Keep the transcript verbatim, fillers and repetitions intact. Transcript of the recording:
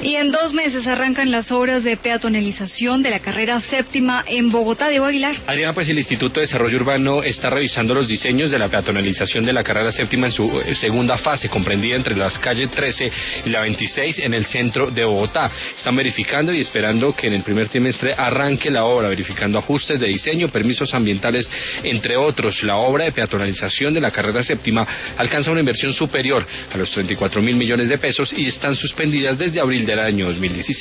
Y en dos meses arrancan las obras de peatonalización de la carrera séptima en Bogotá. Diego Aguilar. Adriana, pues el Instituto de Desarrollo Urbano está revisando los diseños de la peatonalización de la carrera séptima en su segunda fase, comprendida entre las calles trece y la veintiséis en el centro de Bogotá. Están verificando y esperando que en el primer trimestre arranque la obra, verificando ajustes de diseño, permisos ambientales, entre otros. La obra de peatonalización de la carrera séptima alcanza una inversión superior a los treinta y cuatro mil millones de pesos y están suspendidas desde abril del año dos mil dieciséis.